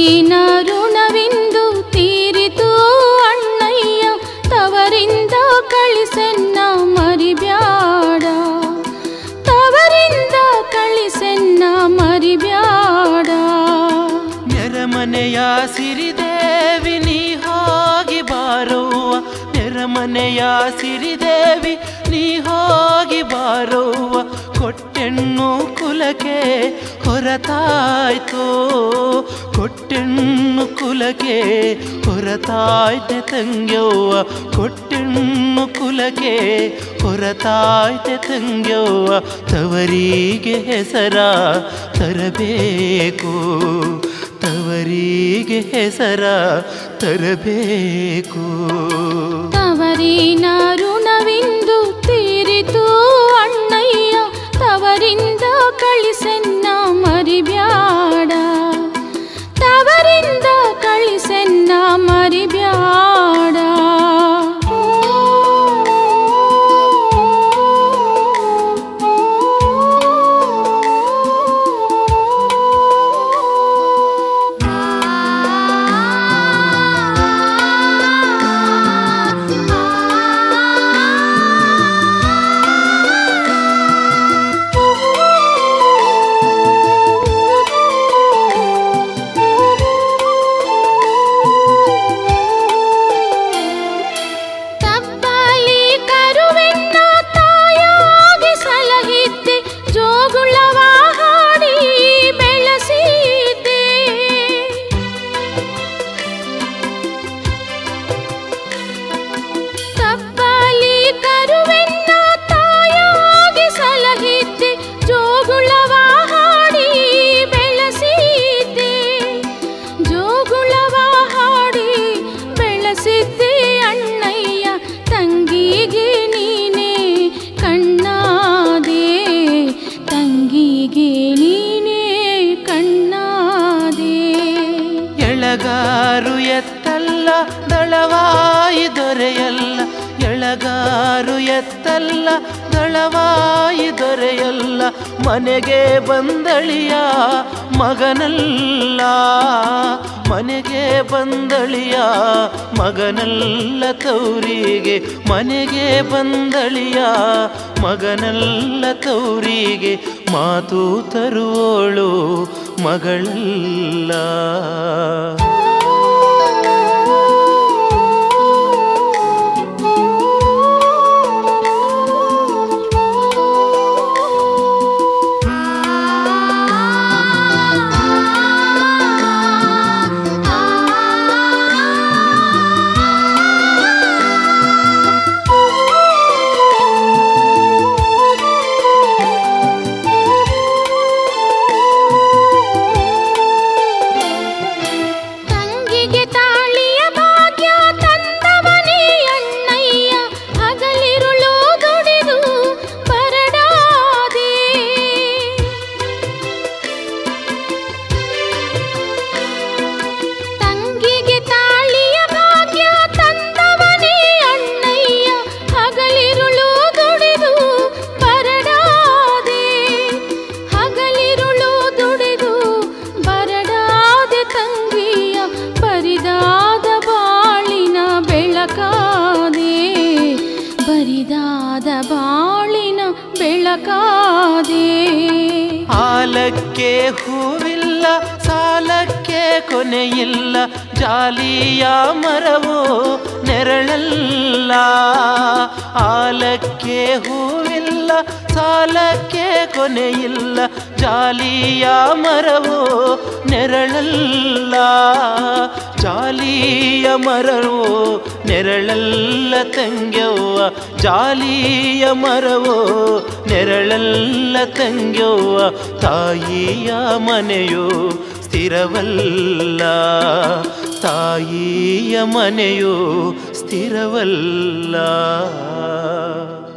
ತವರಿನ ಋಣವಿಂದು ತೀರಿತು ಅಣ್ಣಯ್ಯ, ತವರಿಂದ ಕಳಿಸೆನ್ನ ಮರಿಬ್ಯಾಡ, ತವರಿಂದ ಕಳಿಸೆನ್ನ ಮರಿಬ್ಯಾಡ. ನೆರಮನೆಯ ಸಿರಿದೇವಿ ನೀ ಹೋಗಿ ಬಾರವ್ವ, ನೆರಮನೆಯ ಸಿರಿದೇವಿ ನೀ ಹೋಗಿ ಬಾರವ್ವ. ಕೊಟ್ಟೆಣ್ಣು ಕುಲಕ್ಕೆ ಹೊರತಾಯ್ತು, ಕೊಟ್ಟೆಣ್ಣು ಕುಲಕ್ಕೆ ಹೊರತಾಯ್ತೆ ತಂಗ್ಯವ್ವ, ಕೊಟ್ಟೆಣ್ಣು ಕುಲಕ್ಕೆ ಹೊರತಾಯ್ತೆ ತಂಗ್ಯವ್ವ. ತವರಿಗೆ ಹೆಸರ ತರಬೇಕು, ತವರಿಗೆ ಹೆಸರ ತರಬೇಕು. ತವರಿನ ಋಣವಿಂದು ತೀರಿತು ಅಣ್ಣಯ್ಯ, ತವರಿಂದ ಕಳಿಸೆನ್ನ ಮರಿಬ್ಯಾಡ, ತವರಿಂದ ಕಳಿಸೆನ್ನ ಮರಿಬ್ಯಾಡ. ಎಳಗಾರು ಎತ್ತಲ್ಲ ದಳವಾಯಿ ದೊರೆಯಲ್ಲ, ಎಳಗಾರು ಎತ್ತಲ್ಲ ದಳವಾಯಿ ದೊರೆಯಲ್ಲ. ಮನೆಗೆ ಬಂದಳಿಯ ಮಗನಲ್ಲ, ಮನೆಗೆ ಬಂದಳಿಯ ಮಗನಲ್ಲ ತೌರಿಗೆ, ಮನೆಗೆ ಬಂದಳಿಯ ಮಗನಲ್ಲ ತೌರಿಗೆ. ಮಾತು ತರುವೋಳು ಮಗಳಲ್ಲ. ಬರಿದಾದ ಬಾಳಿನ ಬೆಳಕಾದೆ. ಆಲಕ್ಕೆ ಹೂವಿಲ್ಲ ಸಾಲಕ್ಕೆ ಕೊನೆಯಿಲ್ಲ, ಜಾಲಿಯ ಮರವೋ ನೆರಳಲ್ಲ. ಆಲಕ್ಕೆ ಹೂವಿಲ್ಲ ಸಾಲಕ್ಕೆ ಕೊನೆಯಿಲ್ಲ, ಜಾಲಿಯ ಮರವೋ ನೆರಳಲ್ಲ. ಜಾಲಿಯ ಮರವೋ ನೆರಳಲ್ಲ ತಂಗ್ಯವ್ವ, ಜಾಲಿಯ ಮರವೋ ನೆರಳಲ್ಲ ತಂಗ್ಯವ್ವ. ತಾಯಿಯ ಮನೆಯೋ ಸ್ಥಿರವಲ್ಲ, ತಾಯಿಯ ಮನೆಯೋ ಸ್ಥಿರವಲ್ಲ.